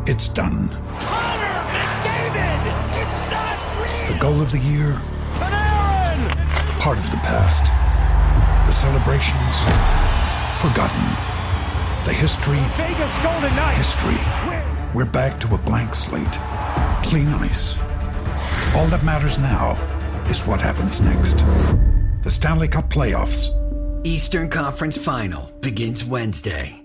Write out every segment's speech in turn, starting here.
It's done. Connor McDavid! It's not real! The goal of the year? Panarin! Part of the past. The celebrations? Forgotten. The history? Vegas Golden Knights! History. We're back to a blank slate. Clean ice. All that matters now is what happens next. The Stanley Cup Playoffs. Eastern Conference Final begins Wednesday.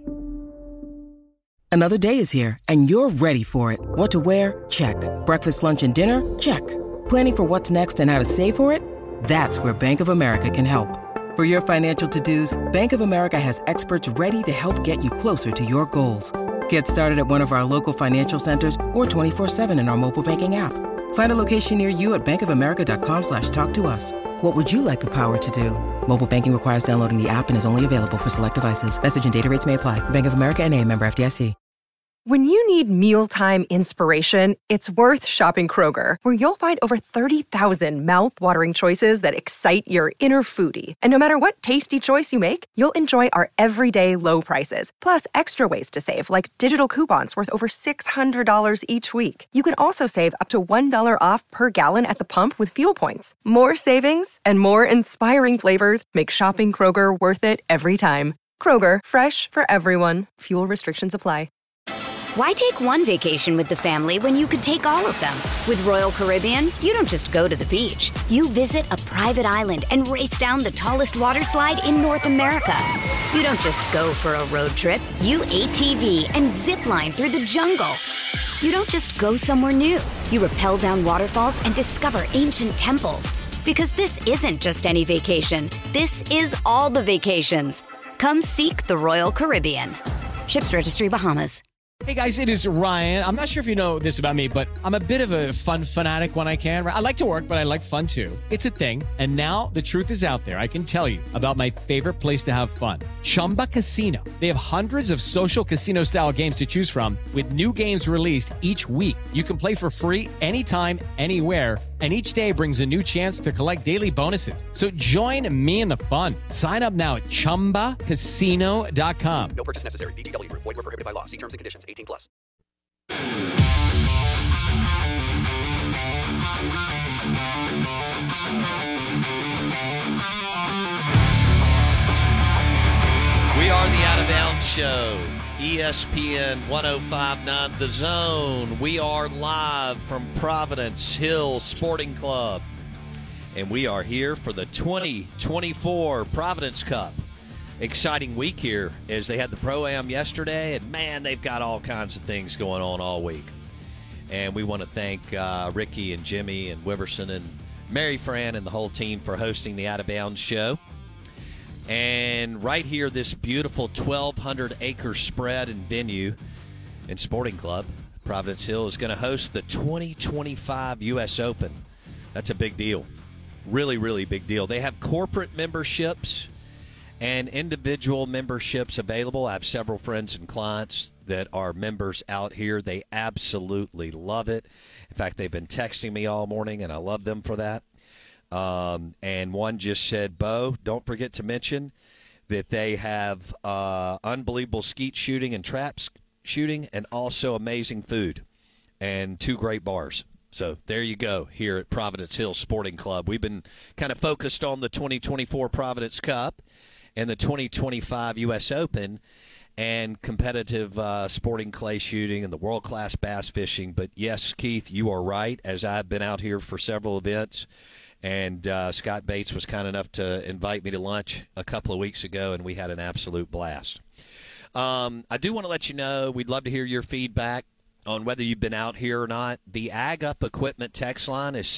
Another day is here, and you're ready for it. What to wear? Check. Breakfast, lunch, and dinner? Check. Planning for what's next and how to save for it? That's where Bank of America can help. For your financial to-dos, Bank of America has experts ready to help get you closer to your goals. Get started at one of our local financial centers or 24/7 in our mobile banking app. Find a location near you at bankofamerica.com/talktous. What would you like the power to do? Mobile banking requires downloading the app and is only available for select devices. Message and data rates may apply. Bank of America N.A., member FDIC. When you need mealtime inspiration, it's worth shopping Kroger, where you'll find over 30,000 mouth-watering choices that excite your inner foodie. And no matter what tasty choice you make, you'll enjoy our everyday low prices, plus extra ways to save, like digital coupons worth over $600 each week. You can also save up to $1 off per gallon at the pump with fuel points. More savings and more inspiring flavors make shopping Kroger worth it every time. Kroger, fresh for everyone. Fuel restrictions apply. Why take one vacation with the family when you could take all of them? With Royal Caribbean, you don't just go to the beach. You visit a private island and race down the tallest water slide in North America. You don't just go for a road trip. You ATV and zip line through the jungle. You don't just go somewhere new. You rappel down waterfalls and discover ancient temples. Because this isn't just any vacation. This is all the vacations. Come seek the Royal Caribbean. Ships Registry, Bahamas. Hey guys, it is Ryan. I'm not sure if you know this about me, but I'm a bit of a fun fanatic when I can. I like to work, but I like fun too. It's a thing. And now the truth is out there. I can tell you about my favorite place to have fun. Chumba Casino. They have hundreds of social casino style games to choose from with new games released each week. You can play for free anytime, anywhere. And each day brings a new chance to collect daily bonuses. So join me in the fun. Sign up now at ChumbaCasino.com. No purchase necessary. VGW Group. Void where prohibited by law. See terms and conditions. 18+. We are the Out of Bounds Show. ESPN 105.9 The Zone. We are live from Providence Hill Sporting Club. And we are here for the 2024 Providence Cup. Exciting week here as they had the Pro-Am yesterday. And, man, they've got all kinds of things going on all week. And we want to thank Ricky and Jimmy and Wiverson and Mary Fran and the whole team for hosting the Out of Bounds Show. And right here, this beautiful 1,200-acre spread and venue and sporting club, Providence Hill, is going to host the 2025 U.S. Open. That's a big deal. Really, really big deal. They have corporate memberships and individual memberships available. I have several friends and clients that are members out here. They absolutely love it. In fact, they've been texting me all morning, and I love them for that. And one just said, Bo, don't forget to mention that they have unbelievable skeet shooting and trap shooting and also amazing food and 2 great bars. So there you go here at Providence Hill Sporting Club. We've been kind of focused on the 2024 Providence Cup and the 2025 U.S. Open and competitive sporting clay shooting and the world-class bass fishing. But, yes, Keith, you are right, as I've been out here for several events. And Scott Bates was kind enough to invite me to lunch a couple of weeks ago, and we had an absolute blast. I do want to let you know we'd love to hear your feedback on whether you've been out here or not. The Ag Up Equipment text line is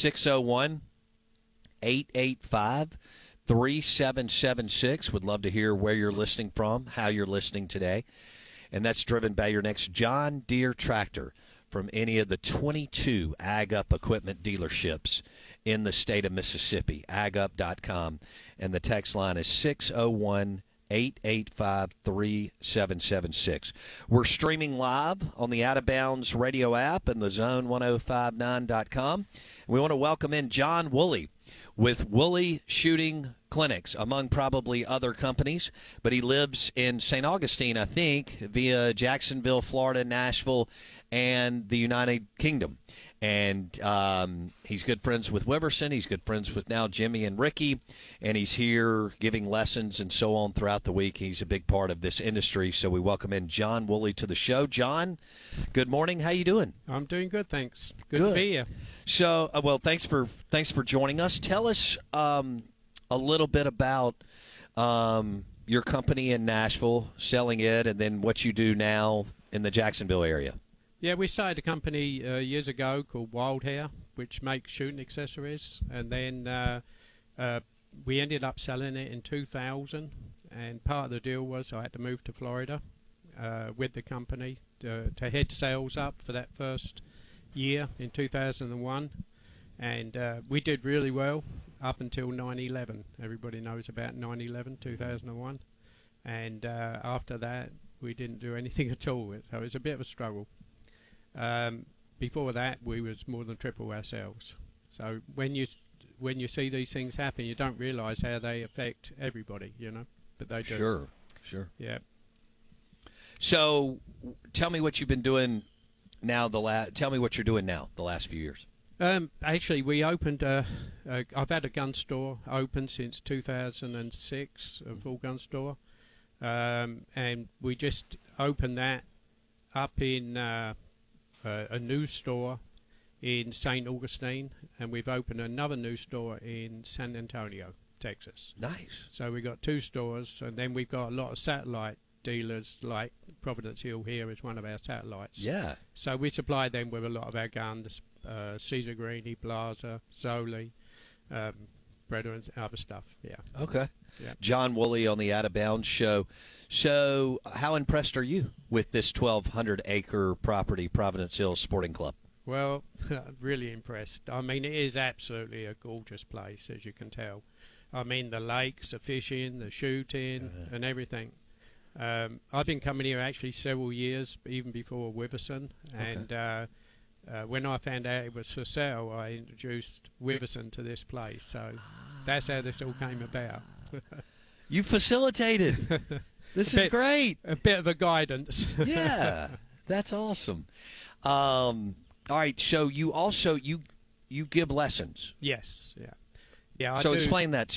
601-885-3776. Would love to hear where you're listening from, how you're listening today. And that's driven by your next John Deere tractor from any of the 22 Ag Up Equipment dealerships in the state of Mississippi, agup.com. And the text line is 601-885-3776. We're streaming live on the Out of Bounds radio app and the Zone1059.com. We want to welcome in John Woolley with Woolley Shooting clinics, among probably other companies, but he lives in St. Augustine, I think, via Jacksonville, Florida, Nashville, and the United Kingdom. And he's good friends with Wiverson. He's good friends with now Jimmy and Ricky, and he's here giving lessons and so on throughout the week. He's a big part of this industry, so we welcome in John Woolley to the show. John, good morning. How you doing? I'm doing good, thanks. Good to be here. So, well, thanks for joining us. Tell us a little bit about your company in Nashville, selling it, and then what you do now in the Jacksonville area. Yeah, we started a company years ago called Wild Hair, which makes shooting accessories, and then we ended up selling it in 2000. And part of the deal was I had to move to Florida with the company to head sales up for that first year in 2001, and we did really well up until 9/11. Everybody knows about 9/11, 2001, and after that we didn't do anything at all. So it was a bit of a struggle. Before that, we was more than triple ourselves. So when you see these things happen, you don't realise how they affect everybody, but they do. Sure. Yeah. So, tell me what you've been doing now. Tell me what you're doing now the last few years. Actually, we opened. I've had a gun store open since 2006, a full gun store, and we just opened that up in a new store in St. Augustine, and we've opened another new store in San Antonio, Texas. Nice. So we've got 2 stores, and then we've got a lot of satellite dealers, like Providence Hill here is one of our satellites. Yeah. So we supply them with a lot of our guns, Caesar Greeny, Blaser, Zoli, Breda, and other stuff. Yeah. Okay. Yeah. John Woolley on the Out of Bounds show. So, how impressed are you with this 1,200-acre property, Providence Hills Sporting Club? Well, really impressed. I mean, it is absolutely a gorgeous place, as you can tell. I mean, the lakes, the fishing, the shooting, and everything. I've been coming here actually several years, even before Wiverson, and when I found out it was for sale, I introduced Wiverson to this place. So that's how this all came about. You facilitated. This is great. A bit of a guidance. Yeah, that's awesome. All right, so you also you give lessons. Yes, yeah. So explain that.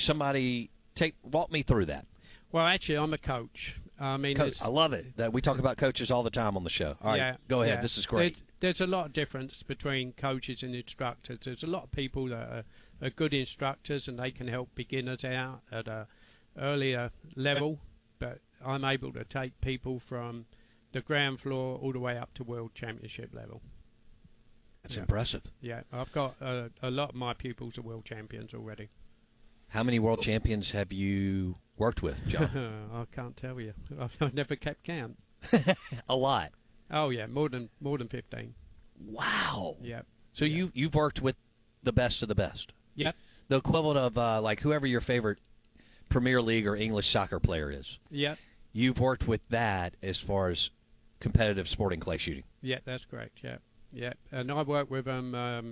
Walk me through that. Well, actually, I'm a coach. I mean, Coach, I love it that we talk about coaches all the time on the show. All right, go ahead. This is great. There's a lot of difference between coaches and instructors. There's a lot of people that are good instructors, and they can help beginners out at a earlier level, but I'm able to take people from the ground floor all the way up to world championship level. That's impressive. Yeah, I've got a lot of my pupils are world champions already. How many world champions have you worked with, John? I can't tell you. I've never kept count. A lot. Oh yeah, more than 15. Wow. Yeah. So you've worked with the best of the best. Yep. The equivalent of like whoever your favorite Premier League or English soccer player is. Yep. You've worked with that as far as competitive sporting clay shooting. Yeah, that's correct. Yeah. Yeah. And I work with them,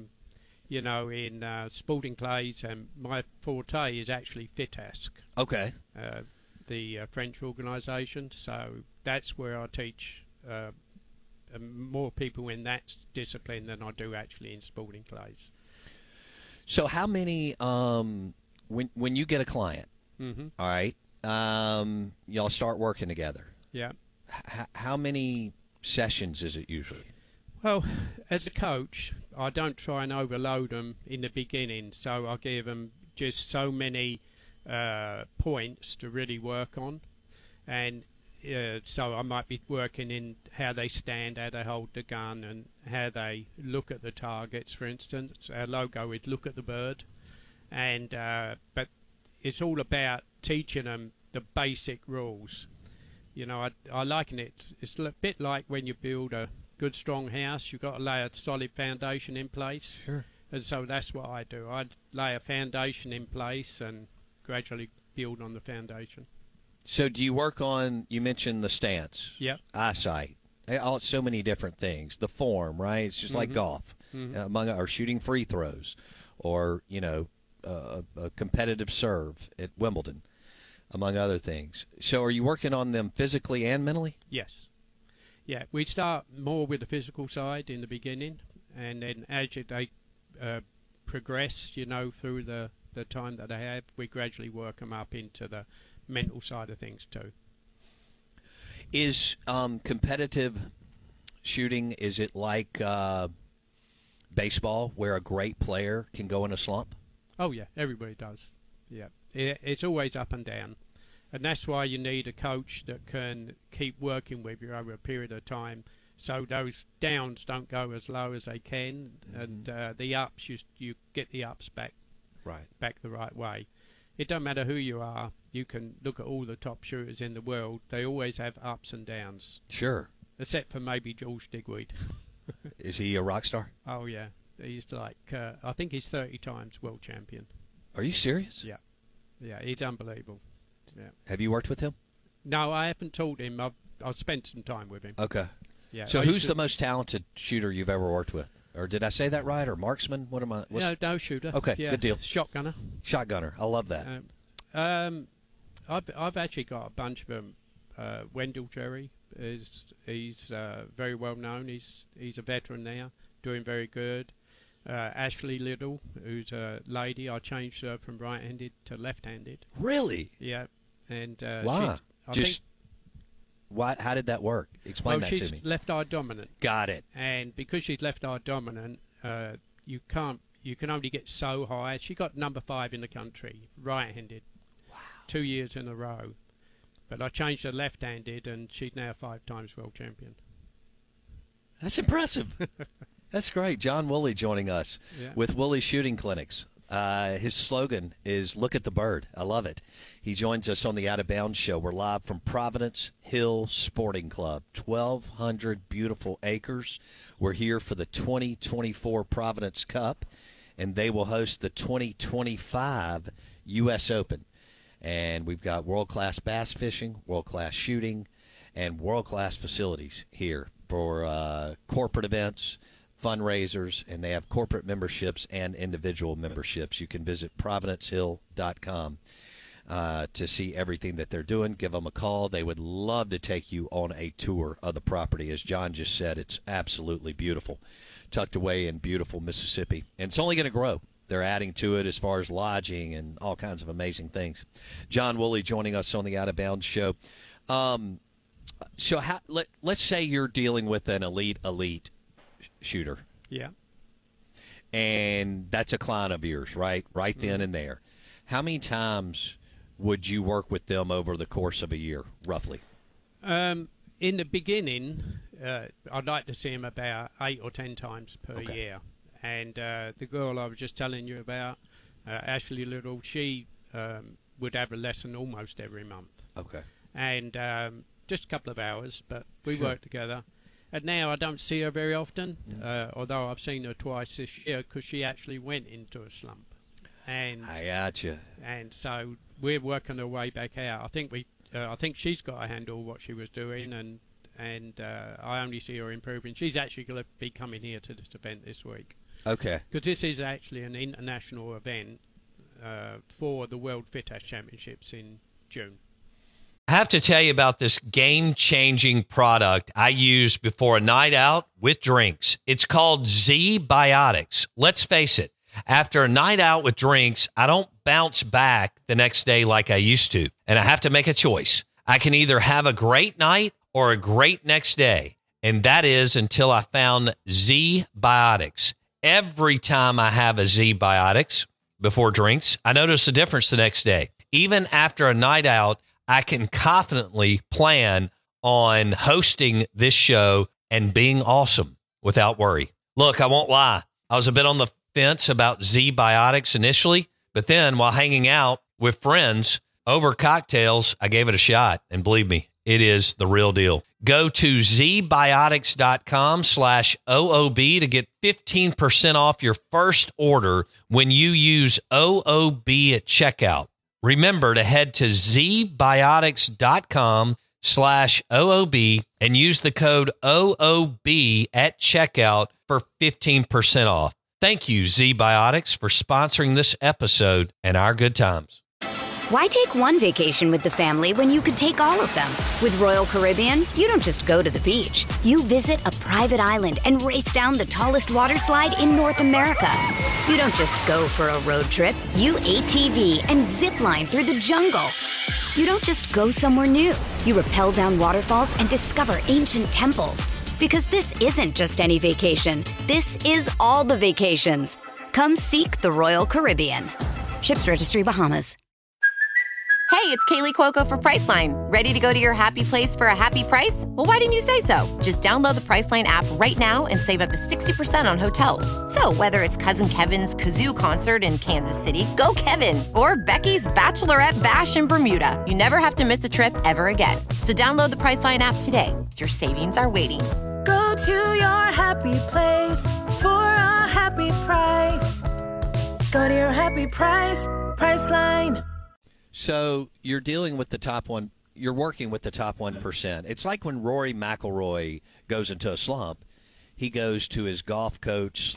in sporting clays, and my forte is actually FITASC. Okay. The French organisation. So that's where I teach more people in that discipline than I do actually in sporting clays. So how many, when you get a client, all right, y'all start working together. Yeah. How many sessions is it usually? Well, as a coach, I don't try and overload them in the beginning, so I give them just so many points to really work on, and so I might be working in how they stand, how they hold the gun, and how they look at the targets. For instance, our logo is "Look at the bird," and but it's all about teaching them the basic rules. I liken it. It's a bit like when you build a good strong house, you've got to lay a solid foundation in place. Sure. And so that's what I do. I lay a foundation in place and gradually build on the foundation. So do you work on, you mentioned the stance, Yep. eyesight, so many different things, the form, right? It's just like golf, among or shooting free throws, or, a competitive serve at Wimbledon, among other things. So are you working on them physically and mentally? Yes. Yeah, we start more with the physical side in the beginning, and then as they progress, through the time that they have, we gradually work them up into the mental side of things too. Is competitive shooting, is it like baseball where a great player can go in a slump? Oh, yeah, everybody does. Yeah, it's always up and down. And that's why you need a coach that can keep working with you over a period of time, so those downs don't go as low as they can, and the ups, you get the ups back the right way. It don't matter who you are. You can look at all the top shooters in the world. They always have ups and downs. Sure. Except for maybe George Digweed. Is he a rock star? Oh, yeah. He's like, I think he's 30 times world champion. Are you serious? Yeah. Yeah, he's unbelievable. Yeah. Have you worked with him? No, I haven't taught him. I've spent some time with him. Okay. Yeah. So who's the most talented shooter you've ever worked with? Or did I say that right? Or marksman? What am I? No, shooter. Okay, yeah. good deal. Shotgunner. Shotgunner. I love that. I've actually got a bunch of them. Wendell Jerry he's very well known. He's a veteran now, doing very good. Ashley Little, who's a lady, I changed her from right-handed to left-handed. Really? Yeah, and wow. How did that work? Explain that to me. Well, she's left-eye dominant. Got it. And because she's left-eye dominant, you can only get so high. She got number 5 in the country, right-handed. Wow. 2 years in a row. But I changed her left-handed, and she's now 5 times world champion. That's impressive. That's great. John Woolley joining us with Woolley Shooting Clinics. His slogan is "Look at the bird." I love it. He joins us on the Out of Bounds show. We're live from Providence Hill Sporting Club, 1,200 beautiful acres. We're here for the 2024 Providence Cup, and they will host the 2025 U.S. Open. And we've got world-class bass fishing, world-class shooting, and world-class facilities here for corporate events, fundraisers, and they have corporate memberships and individual memberships. You can visit providencehill.com to see everything that they're doing. Give them a call. They would love to take you on a tour of the property. As John just said, it's absolutely beautiful, tucked away in beautiful Mississippi. And it's only going to grow. They're adding to it as far as lodging and all kinds of amazing things. John Woolley joining us on the Out of Bounds show. So let's say you're dealing with an elite shooter. Yeah. And that's a client of yours, right? Right then and there. How many times would you work with them over the course of a year, roughly? In the beginning, I'd like to see them about 8 or 10 times per year. And the girl I was just telling you about, Ashley Little, she would have a lesson almost every month. Okay. And just a couple of hours, but we work together. And now I don't see her very often, although I've seen her twice this year because she actually went into a slump. And I gotcha. And so we're working our way back out. I think she's got to handle what she was doing, and I only see her improving. She's actually going to be coming here to this event this week. Okay. Because this is actually an international event for the World FITAS Championships in June. I have to tell you about this game-changing product I use before a night out with drinks. It's called Z-Biotics. Let's face it, after a night out with drinks, I don't bounce back the next day like I used to, and I have to make a choice. I can either have a great night or a great next day, and that is until I found Z-Biotics. Every time I have a Z-Biotics before drinks, I notice a difference the next day. Even after a night out, I can confidently plan on hosting this show and being awesome without worry. Look, I won't lie. I was a bit on the fence about Z-Biotics initially, but then while hanging out with friends over cocktails, I gave it a shot. And believe me, it is the real deal. Go to zbiotics.com/OOB to get 15% off your first order when you use OOB at checkout. Remember to head to zbiotics.com/OOB and use the code OOB at checkout for 15% off. Thank you, Z-Biotics, for sponsoring this episode and our good times. Why take one vacation with the family when you could take all of them? With Royal Caribbean, you don't just go to the beach. You visit a private island and race down the tallest water slide in North America. You don't just go for a road trip. You ATV and zip line through the jungle. You don't just go somewhere new. You rappel down waterfalls and discover ancient temples. Because this isn't just any vacation. This is all the vacations. Come seek the Royal Caribbean. Ships Registry, Bahamas. Hey, it's Kaylee Cuoco for Priceline. Ready to go to your happy place for a happy price? Well, why didn't you say so? Just download the Priceline app right now and save up to 60% on hotels. So whether it's Cousin Kevin's Kazoo Concert in Kansas City, go Kevin, or Becky's Bachelorette Bash in Bermuda, you never have to miss a trip ever again. So download the Priceline app today. Your savings are waiting. Go to your happy place for a happy price. Go to your happy price, Priceline. So you're dealing with the top one. You're working with the top 1%. It's like when Rory McIlroy goes into a slump, he goes to his golf coach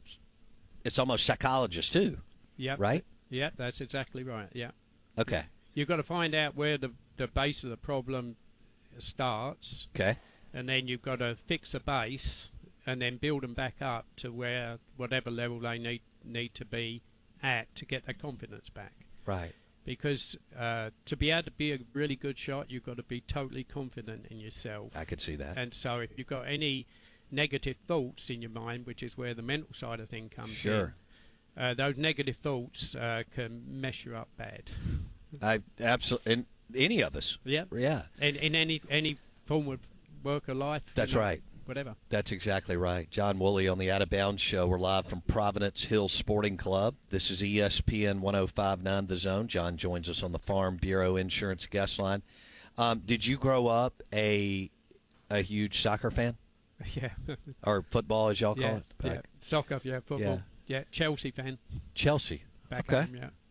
/ it's almost psychologist too. Yep. Right? Yeah, that's exactly right. Yeah. Okay. You've got to find out where the base of the problem starts. Okay. And then you've got to fix the base and then build them back up to where whatever level they need to be at to get their confidence back. Right. Because to be able to be a really good shot, you've got to be totally confident in yourself. I could see that. And so if you've got any negative thoughts in your mind, which is where the mental side of thing comes in, those negative thoughts can mess you up bad. I absolutely, and any of us. Yeah. Yeah. In any form of work or life. That's right. Whatever. That's exactly right. John Woolley on the Out of Bounds Show. We're live from Providence Hill Sporting Club. This is ESPN 105.9 The Zone. John joins us on the Farm Bureau Insurance guest line. Did you grow up a huge soccer fan? Yeah. Or football, as y'all call it? Yeah. Soccer, yeah. Football. Yeah. Chelsea fan. Chelsea. Back okay.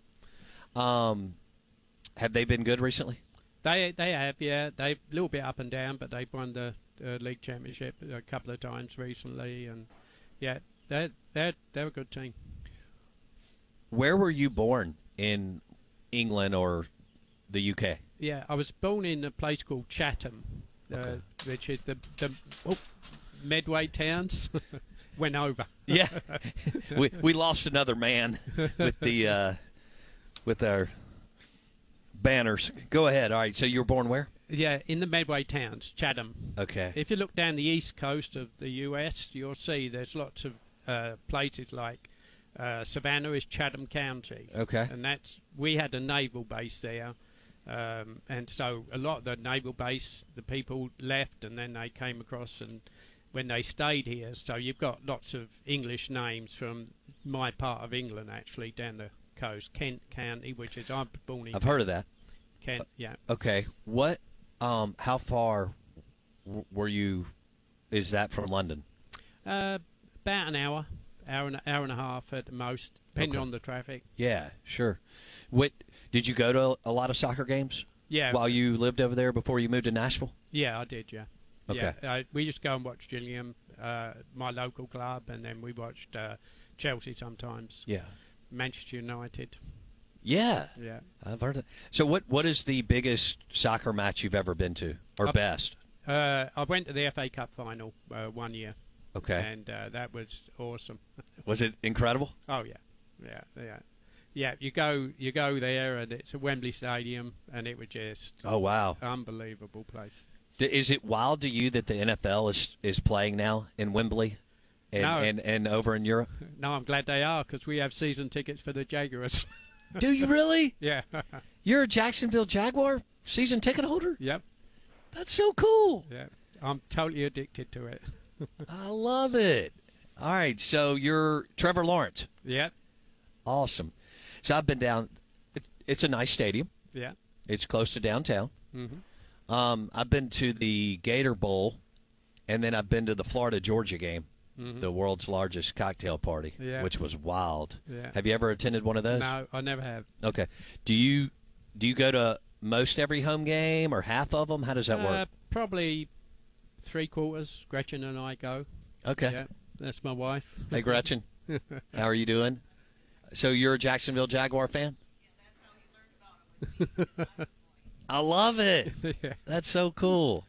Home, yeah. Have they been good recently? They have, yeah. They a little bit up and down, but they've won the league championship a couple of times recently, and yeah, they're a good team. Where were you born in England or the UK? Yeah, I was born in a place called Chatham, which is the Medway towns. Went over. Yeah, we lost another man with the with our banners. Go ahead. All right. So you were born where? Yeah, in the Medway towns, Chatham. Okay. If you look down the east coast of the U.S., you'll see there's lots of places like Savannah is Chatham County. Okay. And we had a naval base there. And so a lot of the naval base, the people left and then they came across and when they stayed here. So you've got lots of English names from my part of England, actually, down the coast. Kent County, which is I'm born in. I've heard of that. Kent, yeah. Okay. What? How far were you? Is that from London? About an hour and a half at the most, depending on the traffic. Yeah, sure. What? Did you go to a lot of soccer games? Yeah. While you lived over there before you moved to Nashville? Yeah, I did. Yeah. Okay. Yeah, we used to go and watch Gillingham, my local club, and then we watched Chelsea sometimes. Yeah. Manchester United. Yeah. Yeah. I've heard of that. So what is the biggest soccer match you've ever been to, or best? I went to the FA Cup final 1 year. Okay. And that was awesome. Was it incredible? Oh, yeah. Yeah, you go there, and it's at Wembley Stadium, and it was just unbelievable place. Is it wild to you that the NFL is playing now in Wembley and over in Europe? No, I'm glad they are, because we have season tickets for the Jaguars. Do you really? Yeah. You're a Jacksonville Jaguar season ticket holder? Yep. That's so cool. Yeah, I'm totally addicted to it. I love it. All right, so you're Trevor Lawrence. Yep. Awesome. So I've been down. It's a nice stadium. Yeah. It's close to downtown. Mm-hmm. I've been to the Gator Bowl, and then I've been to the Florida-Georgia game, the world's largest cocktail party, which was wild. Yeah. Have you ever attended one of those? No, I never have. Okay. Do you go to most every home game or half of them? How does that work? Probably 3/4. Gretchen and I go. Okay. Yeah, that's my wife. Hey, Gretchen. How are you doing? So you're a Jacksonville Jaguar fan? I love it. Yeah. That's so cool.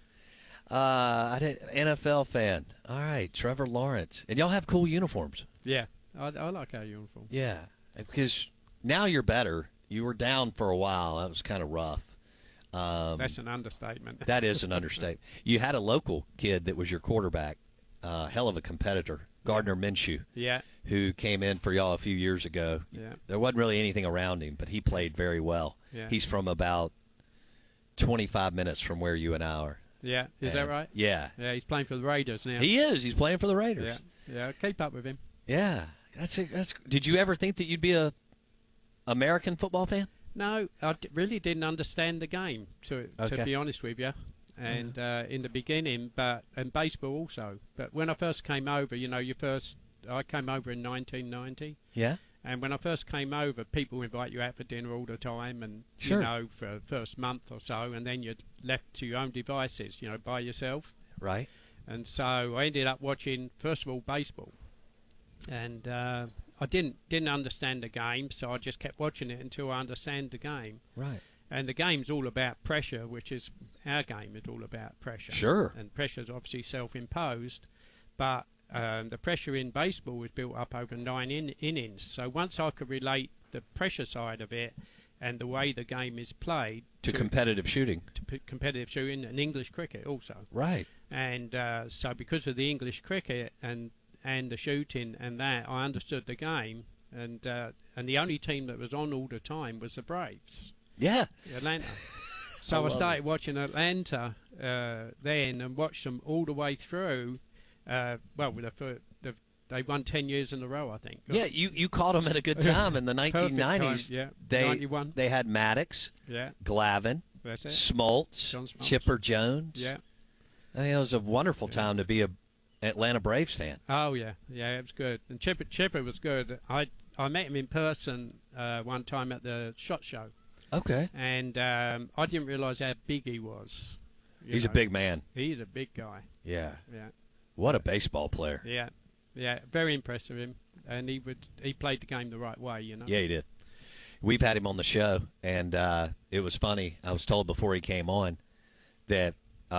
NFL fan. All right, Trevor Lawrence. And y'all have cool uniforms. Yeah, I like our uniform. Yeah, because now you're better. You were down for a while. That was kind of rough. That's an understatement. That is an understatement. You had a local kid that was your quarterback, hell of a competitor, Gardner Minshew, who came in for y'all a few years ago. Yeah. There wasn't really anything around him, but he played very well. Yeah. He's from about 25 minutes from where you and I are. Yeah, is that right? Yeah. Yeah, he's playing for the Raiders now. He is. He's playing for the Raiders. Yeah, keep up with him. Yeah. That's. Did you ever think that you'd be a American football fan? No, I really didn't understand the game, to be honest with you. And in the beginning, and baseball also. But when I first came over, I came over in 1990. Yeah. And when I first came over, people invite you out for dinner all the time, and Sure. for the first month or so, and then you're left to your own devices, by yourself. Right. And so I ended up watching, first of all, baseball, and I didn't understand the game, so I just kept watching it until I understand the game. Right. And the game's all about pressure, which is our game is all about pressure. Sure. And pressure's obviously self-imposed, but the pressure in baseball was built up over 9 innings. So once I could relate the pressure side of it and the way the game is played to competitive shooting, competitive shooting, and English cricket also. Right. And so because of the English cricket and the shooting and that, I understood the game. And the only team that was on all the time was the Braves. Yeah. Atlanta. So I started watching Atlanta then and watched them all the way through. They won 10 years in a row, I think. Yeah, you caught them at a good time in the 1990s. Time, yeah, 91. They had Maddox, Glavine, That's it. Smoltz, Chipper Jones. Yeah. I mean, it was a wonderful time to be a Atlanta Braves fan. Oh, yeah. Yeah, it was good. And Chipper was good. I met him in person one time at the SHOT Show. Okay. And I didn't realize how big he was. He's a big man. He's a big guy. Yeah. Yeah. What a baseball player. Yeah. Yeah, very impressed with him. And he played the game the right way, Yeah, he did. We've had him on the show, and it was funny. I was told before he came on that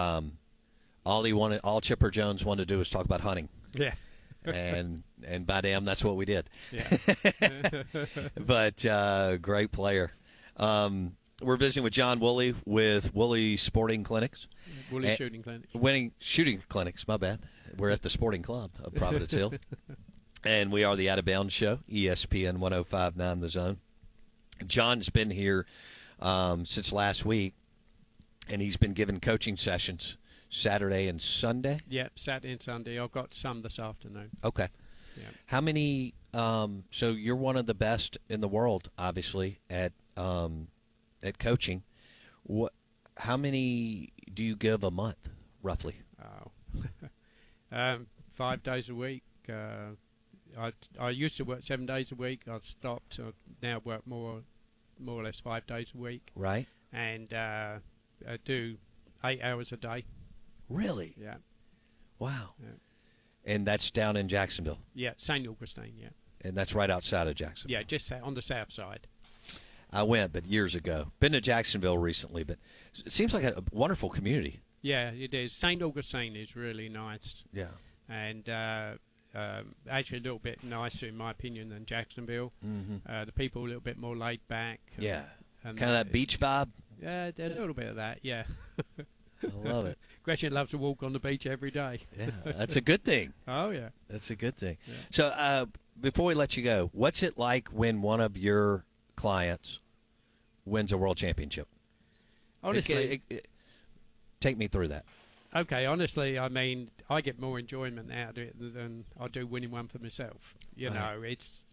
all Chipper Jones wanted to do was talk about hunting. Yeah. and by damn, that's what we did. Yeah. But great player. We're visiting with John Woolley with Woolley Sporting Clinics. Woolley Shooting Clinics. Shooting Clinics, my bad. We're at the Sporting Club of Providence Hill. And we are the Out of Bounds Show, ESPN 105.9 The Zone. John's been here since last week, and he's been giving coaching sessions Saturday and Sunday? Yep, Saturday and Sunday. I've got some this afternoon. Okay. Yeah. How many so you're one of the best in the world, obviously, at coaching. How many do you give a month, roughly? Oh. 5 days a week. I used to work 7 days a week. I've stopped. I now work more or less 5 days a week. Right. And I do 8 hours a day. Really? Yeah. Wow. Yeah. And that's down in Jacksonville? Yeah, St. Augustine, yeah. And that's right outside of Jacksonville? Yeah, just on the south side. I went, but years ago. Been to Jacksonville recently, but it seems like a wonderful community. Yeah, it is. St. Augustine is really nice. Yeah. And actually a little bit nicer, in my opinion, than Jacksonville. Mm-hmm. The people a little bit more laid back. Yeah. And kind of that beach vibe? Yeah, a little bit of that, yeah. I love it. Gretchen loves to walk on the beach every day. Yeah, that's a good thing. Oh, yeah. That's a good thing. Yeah. So before we let you go, what's it like when one of your clients wins a world championship? Honestly, take me through that. Okay, honestly, I mean, I get more enjoyment out of it than I do winning one for myself. You know, it's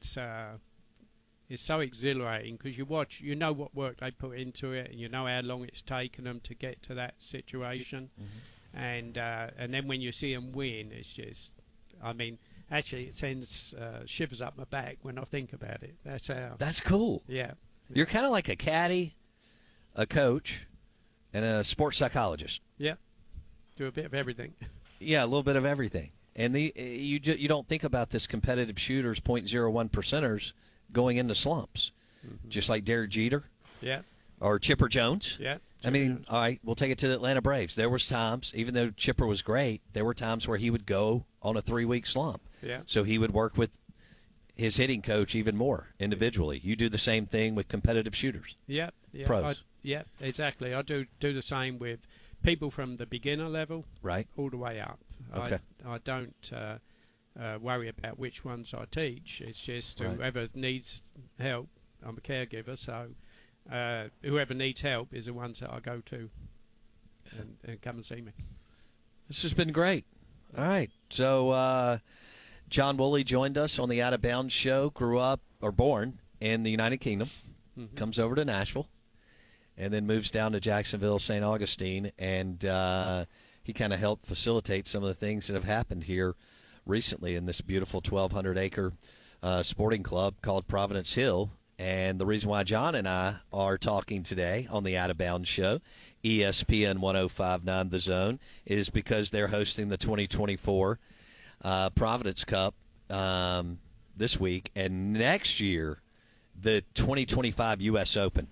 so exhilarating because you know what work they put into it, and you know how long it's taken them to get to that situation, and then when you see them win, it's just, I mean, actually, it sends shivers up my back when I think about it. That's how. That's cool. Yeah. You're kind of like a caddy, a coach, and a sports psychologist. Yeah. Do a bit of everything. Yeah, a little bit of everything. And you don't think about this competitive shooters, 0.01 percenters going into slumps, just like Derek Jeter. Yeah. Or Chipper Jones. Yeah. I mean, all right, we'll take it to the Atlanta Braves. There was times, even though Chipper was great, there were times where he would go on a 3-week slump. Yeah. So he would work with his hitting coach even more individually. You do the same thing with competitive shooters. Yeah. Pros. Yeah, exactly. I do the same with people from the beginner level all the way up. Okay. I don't worry about which ones I teach. It's just whoever needs help. I'm a caregiver, so whoever needs help is the ones that I go to and come and see me. This has been great. All right. So John Woolley joined us on the Out of Bounds show, grew up or born in the United Kingdom, comes over to Nashville, and then moves down to Jacksonville, St. Augustine, and he kind of helped facilitate some of the things that have happened here recently in this beautiful 1,200-acre sporting club called Providence Hill. And the reason why John and I are talking today on the Out of Bounds show, ESPN 105.9 The Zone, is because they're hosting the 2024 Providence Cup this week, and next year the 2025 U.S. Open.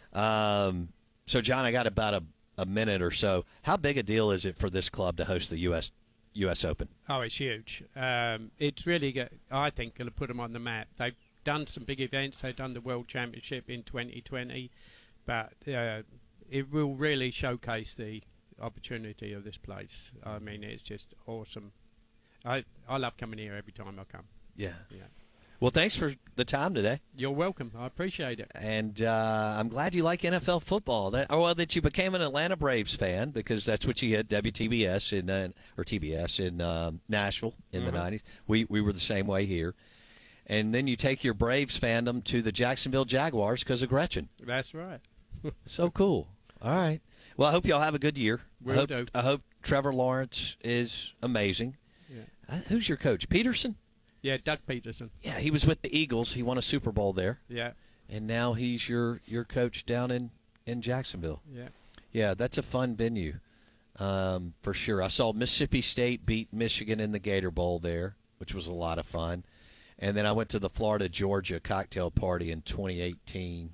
So, John, I got about a minute or so. How big a deal is it for this club to host the U.S. Open? Oh, it's huge. It's really, I think, going to put them on the map. They've done some big events. They've done the World Championship in 2020, but it will really showcase the opportunity of this place. I mean, it's just awesome. I love coming here every time I come. Yeah. Well, thanks for the time today. You're welcome. I appreciate it. And I'm glad you like NFL football. That you became an Atlanta Braves fan, because that's what you had WTBS or TBS in Nashville in the 90s. We were the same way here. And then you take your Braves fandom to the Jacksonville Jaguars because of Gretchen. That's right. So cool. All right. Well, I hope y'all have a good year. I hope Trevor Lawrence is amazing. Yeah. Who's your coach? Peterson? Yeah, Doug Peterson. Yeah, he was with the Eagles. He won a Super Bowl there. Yeah. And now he's your coach down in Jacksonville. Yeah. Yeah, that's a fun venue for sure. I saw Mississippi State beat Michigan in the Gator Bowl there, which was a lot of fun. And then I went to the Florida-Georgia cocktail party in 2018.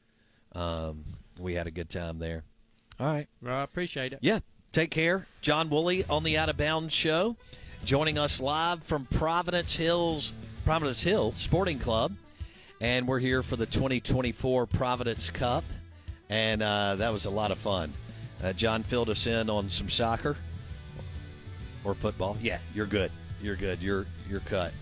We had a good time there. All right. Well, I appreciate it. Yeah. Take care. John Woolley on the Out of Bounds show, joining us live from Providence Hill Sporting Club. And we're here for the 2024 Providence Cup. And that was a lot of fun. John filled us in on some soccer or football. Yeah, you're good. You're good. You're cut.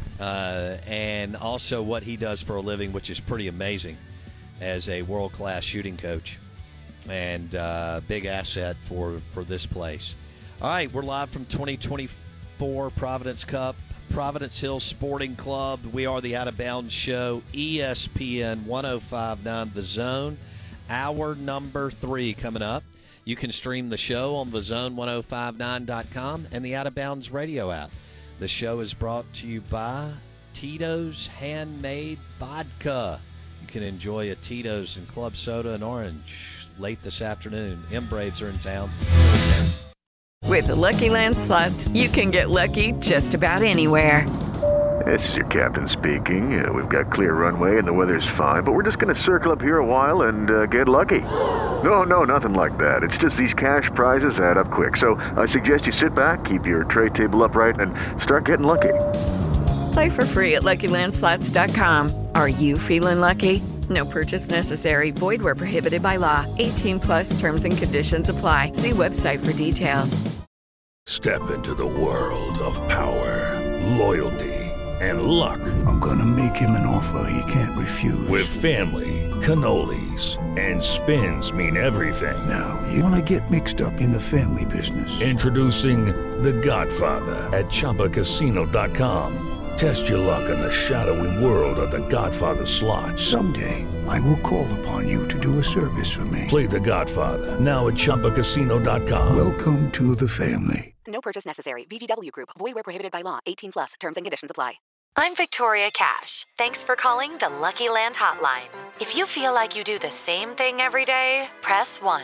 And also what he does for a living, which is pretty amazing as a world-class shooting coach, and big asset for this place. All right, we're live from 2024 Providence Cup, Providence Hill Sporting Club. We are the Out of Bounds show, ESPN 105.9 The Zone. Hour number 3 coming up. You can stream the show on thezone1059.com and the Out of Bounds radio app. The show is brought to you by Tito's Handmade Vodka. You can enjoy a Tito's and club soda and orange late this afternoon. M-Braves are in town. With the Lucky Land Slots, you can get lucky just about anywhere. This is your captain speaking. We've got clear runway and the weather's fine, but we're just going to circle up here a while and get lucky. No, nothing like that. It's just these cash prizes add up quick. So I suggest you sit back, keep your tray table upright, and start getting lucky. Play for free at LuckyLandSlots.com. Are you feeling lucky? No purchase necessary. Void where prohibited by law. 18+ terms and conditions apply. See website for details. Step into the world of power, loyalty, and luck. I'm going to make him an offer he can't refuse. With family, cannolis, and spins mean everything. Now, you want to get mixed up in the family business. Introducing The Godfather at ChumbaCasino.com. Test your luck in the shadowy world of The Godfather slot. Someday, I will call upon you to do a service for me. Play The Godfather now at ChumbaCasino.com. Welcome to the family. No purchase necessary. VGW Group. Void where prohibited by law. 18+. Terms and conditions apply. I'm Victoria Cash. Thanks for calling the Lucky Land Hotline. If you feel like you do the same thing every day, press 1.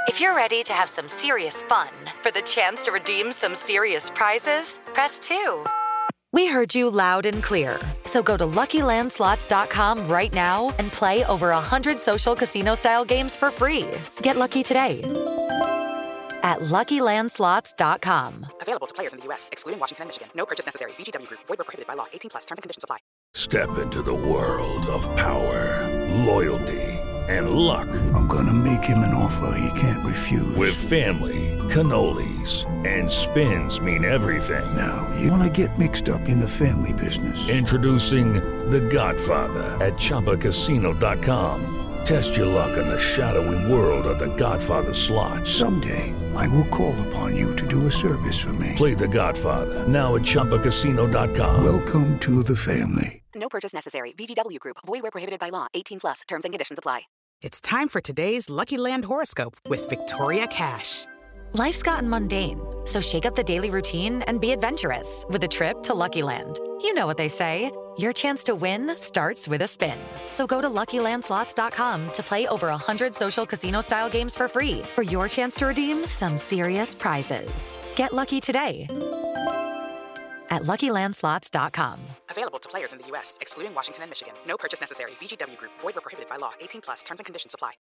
If you're ready to have some serious fun for the chance to redeem some serious prizes, press 2. We heard you loud and clear. So go to LuckyLandSlots.com right now and play over 100 social casino-style games for free. Get lucky today at LuckyLandSlots.com. Available to players in the U.S., excluding Washington and Michigan. No purchase necessary. VGW Group. Void where prohibited by law. 18+. Terms and conditions apply. Step into the world of power, loyalty, and luck. I'm gonna make him an offer he can't refuse. With family, cannolis, and spins mean everything. Now, you wanna get mixed up in the family business. Introducing The Godfather at ChumbaCasino.com. Test your luck in the shadowy world of The Godfather slot. Someday, I will call upon you to do a service for me. Play The Godfather now at ChumbaCasino.com. Welcome to the family. No purchase necessary. VGW Group. Void where prohibited by law. 18+. Terms and conditions apply. It's time for today's Lucky Land horoscope with Victoria Cash. Life's gotten mundane, so shake up the daily routine and be adventurous with a trip to Lucky Land. You know what they say. Your chance to win starts with a spin. So go to LuckyLandSlots.com to play over 100 social casino-style games for free for your chance to redeem some serious prizes. Get lucky today at LuckyLandSlots.com. Available to players in the U.S., excluding Washington and Michigan. No purchase necessary. VGW Group. Void where prohibited by law. 18+. Terms and conditions apply.